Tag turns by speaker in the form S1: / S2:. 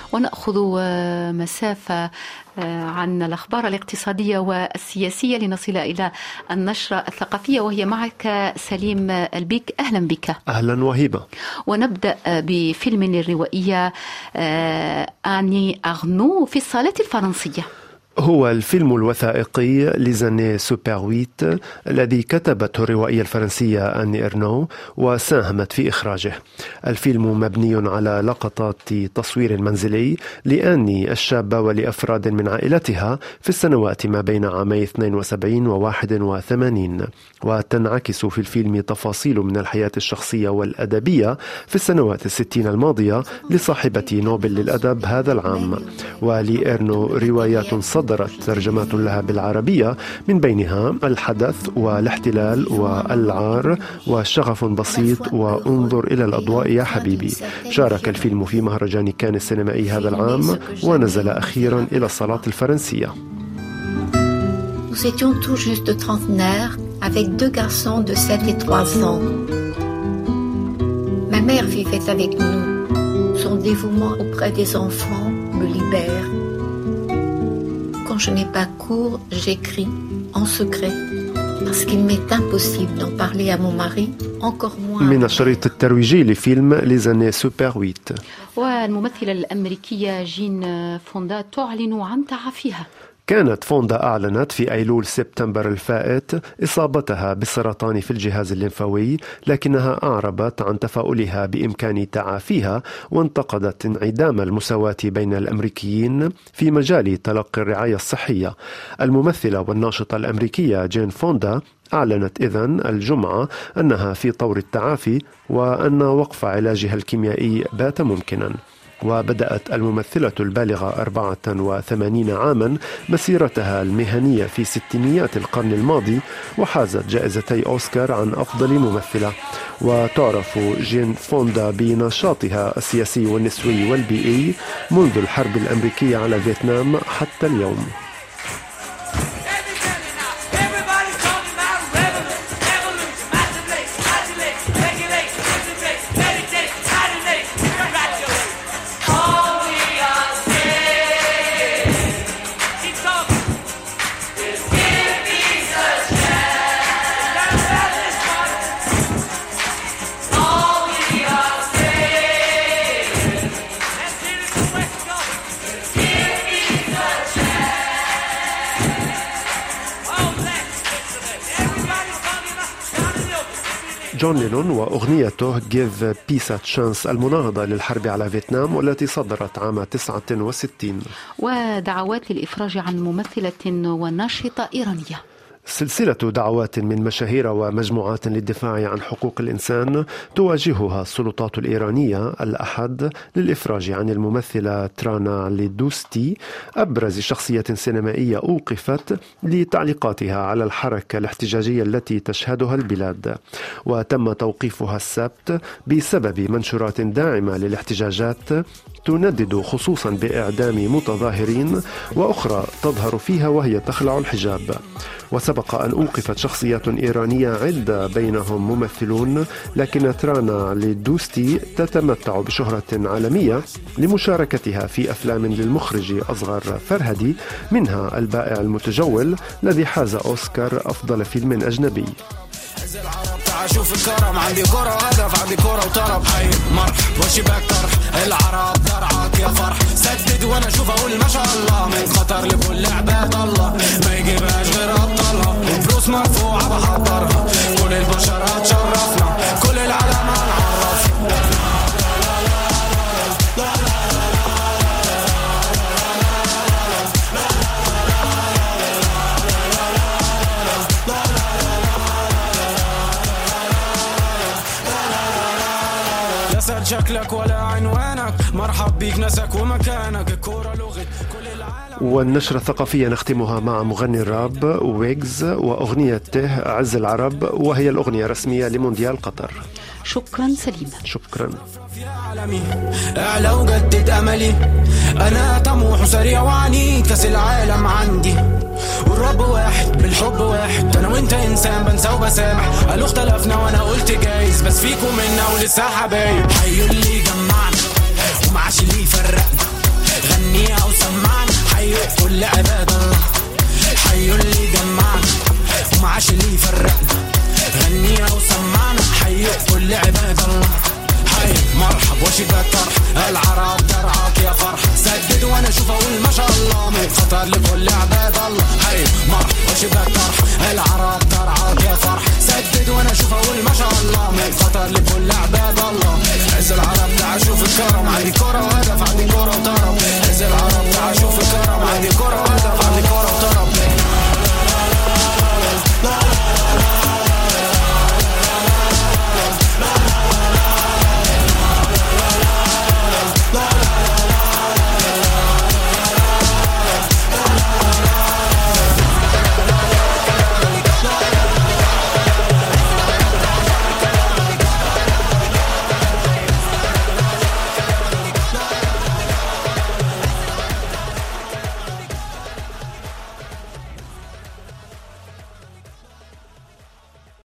S1: ونأخذ مسافة عن الأخبار الاقتصادية والسياسية لنصل إلى النشرة الثقافية، وهي معك سليم البيك. أهلا بك.
S2: أهلا وهيبة.
S1: ونبدأ بفيلم الروائية آني أغنو في الصالات الفرنسية.
S2: هو الفيلم الوثائقي لزاني سوبر 8 الذي كتبته الروائية الفرنسية آني إرنو وساهمت في إخراجه. الفيلم مبني على لقطات تصوير منزلي لآني الشابة ولأفراد من عائلتها في السنوات ما بين عامي 72 و 81، وتنعكس في الفيلم تفاصيل من الحياة الشخصية والأدبية في السنوات 60 الماضية لصاحبة نوبل للأدب هذا العام. ولإرنو روايات صدرت ترجمات لها بالعربية، من بينها الحدث والاحتلال والعار وشغف بسيط وانظر إلى الأضواء يا حبيبي. شارك الفيلم في مهرجان كان السينمائي هذا العام ونزل أخيرا إلى الصالات الفرنسية.
S3: Nous étions tout juste trentenaires avec 2 garçons de 7 et 3 ans. Ma mère vivait avec nous. Son dévouement auprès des enfants me libère. Quand je n'ai pas cours, j'écris en secret parce qu'il m'est impossible d'en parler à mon mari, encore moins.
S2: من الشريط الترويجي لفيلم لزاني سوبر 8.
S1: والممثلة الأمريكية جين فوندا تعلن عن تعافيها.
S2: كانت فوندا أعلنت في أيلول سبتمبر الفائت إصابتها بالسرطان في الجهاز الليمفاوي، لكنها أعربت عن تفاؤلها بإمكان تعافيها، وانتقدت انعدام المساواة بين الأمريكيين في مجال تلقي الرعاية الصحية. الممثلة والناشطة الأمريكية جين فوندا أعلنت إذن الجمعة أنها في طور التعافي وأن وقف علاجها الكيميائي بات ممكنا. وبدأت الممثلة البالغة 84 عاما مسيرتها المهنية في ستينيات القرن الماضي، وحازت جائزتي أوسكار عن أفضل ممثلة. وتعرف جين فوندا بنشاطها السياسي والنسوي والبيئي منذ الحرب الأمريكية على فيتنام حتى اليوم. جون لينون وأغنيته Give Peace a Chance المناهضة للحرب على فيتنام والتي صدرت عام 69.
S1: ودعوات للإفراج عن ممثلة وناشطة إيرانية.
S2: سلسلة دعوات من مشاهير ومجموعات للدفاع عن حقوق الإنسان تواجهها السلطات الإيرانية الأحد للإفراج عن الممثلة ترانا ليدوستي، أبرز شخصية سينمائية أوقفت لتعليقاتها على الحركة الاحتجاجية التي تشهدها البلاد. وتم توقيفها السبت بسبب منشورات داعمة للاحتجاجات تندد خصوصا بإعدام متظاهرين، وأخرى تظهر فيها وهي تخلع الحجاب. وسبق أن أوقفت شخصيات إيرانية عدة بينهم ممثلون، لكن ترانا ليدوستي تتمتع بشهرة عالمية لمشاركتها في أفلام للمخرج أصغر فرهدي، منها البائع المتجول الذي حاز أوسكار أفضل فيلم أجنبي.
S4: شوف الكرم عندي كرة هدف عندي كرة وطرب حي مرح وشباك طرح العرب درعك يا فرح سدد وانا اشوف اقول ما شاء الله من خطر لكل عباد الله ما يجيبهاش غير ابطالها فلوس مرفوعة بحضرها كل البشر هتشرفنا كل العالم هنعرف. شكلك ولا عنوانك مرحب بيك ناسك ومكانك الكورة لغة كل العالم.
S2: والنشرة الثقافية نختمها مع مغني الراب ويجز وأغنيته عز العرب، وهي الأغنية الرسمية لمونديال قطر.
S1: شكرا سليم.
S2: شكرا.
S4: أعلى وجدد أملي أنا طموح وسريع وعنيد كاس العالم عندي والرب واحد بالحب واحد أنا وإنت إنسان بنسى وبسامح قالوا اختلفنا وأنا قلت جايز بس فيكم منا ولسه حبايب حيوا اللي جمعنا ومعاش اللي يفرقنا غنيها وسمعنا حيوا كل عباد الله، حيوا اللي جمعنا ومعاش اللي يفرقنا، غنيها وسمعنا حيوا كل عباد الله. حي مرحب وشبه طرح العرب درعاك يا فرح، سدد وانا اشوف اقول ما شاء الله من خطر لكل عباد الله. حي مرحب وشبه طرح العرب درعاك يا فرح، سدد وانا اشوف اقول ما شاء الله من خطر لكل عباد الله. عز العرب تعال شوف الكرم، عندي كرة وهدف عندي كرة وطرح